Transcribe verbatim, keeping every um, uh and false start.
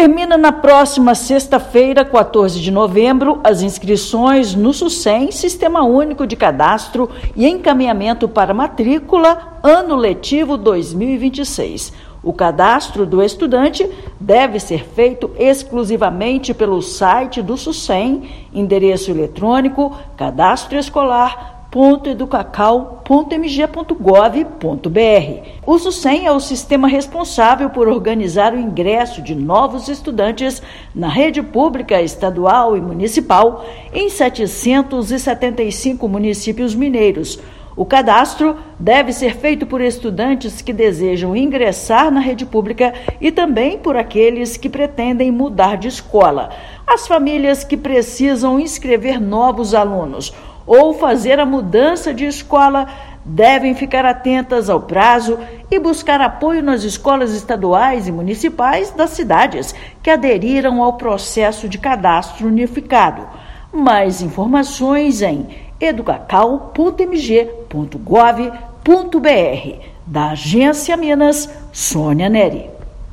Termina na próxima sexta-feira, quatorze de novembro, as inscrições no SUSEM, Sistema Único de Cadastro e Encaminhamento para Matrícula, ano letivo dois mil e vinte e seis. O cadastro do estudante deve ser feito exclusivamente pelo site do SUSEM, endereço eletrônico cadastroescolar ponto educacal ponto m g ponto gov ponto b r. O SUSEM é o sistema responsável por organizar o ingresso de novos estudantes na rede pública estadual e municipal em setecentos e setenta e cinco municípios mineiros. O cadastro deve ser feito por estudantes que desejam ingressar na rede pública e também por aqueles que pretendem mudar de escola. As famílias que precisam inscrever novos alunos ou fazer a mudança de escola devem ficar atentas ao prazo e buscar apoio nas escolas estaduais e municipais das cidades que aderiram ao processo de cadastro unificado. Mais informações em educacal ponto m g ponto gov ponto b r. Da Agência Minas, Sônia Neri.